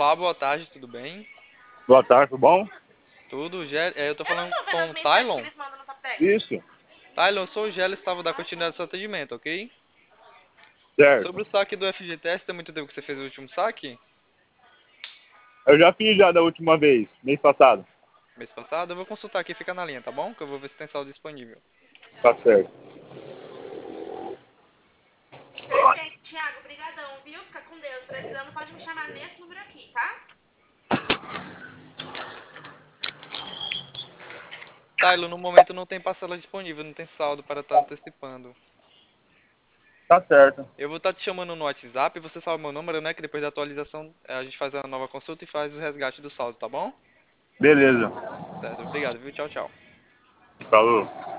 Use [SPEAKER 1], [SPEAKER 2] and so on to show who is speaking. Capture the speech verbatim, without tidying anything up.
[SPEAKER 1] Olá, boa tarde, tudo bem?
[SPEAKER 2] Boa tarde, tudo bom?
[SPEAKER 1] Tudo, Gé... é, eu tô
[SPEAKER 3] Eu não
[SPEAKER 1] falando
[SPEAKER 3] tô vendo
[SPEAKER 1] com
[SPEAKER 3] as
[SPEAKER 1] o
[SPEAKER 3] mensagens que
[SPEAKER 1] Tylon.
[SPEAKER 3] eles mandam no top dez.
[SPEAKER 2] Isso,
[SPEAKER 1] Tylon, eu sou o Gélio, estava da continuidade do seu atendimento, ok? Sobre
[SPEAKER 2] certo.
[SPEAKER 1] o saque do F G T S, tem muito tempo que você fez o último saque?
[SPEAKER 2] Eu já fiz já da última vez, mês passado.
[SPEAKER 1] Mês passado? Eu vou consultar aqui, fica na linha, tá bom? Que eu vou ver se tem saldo disponível.
[SPEAKER 2] Tá certo.
[SPEAKER 3] Perfeito, Thiago. Brigadão, viu? Fica com Deus. Precisando, pode me chamar nesse número aqui, tá?
[SPEAKER 1] Tylon, no momento não tem parcela disponível, não tem saldo para estar antecipando.
[SPEAKER 2] Tá certo.
[SPEAKER 1] Eu vou estar te chamando no WhatsApp, você salva meu número, né? Que depois da atualização eh, a gente faz a nova consulta e faz o resgate do saldo, tá bom?
[SPEAKER 2] Beleza.
[SPEAKER 1] Certo, obrigado, viu? Tchau, tchau.
[SPEAKER 2] Falou.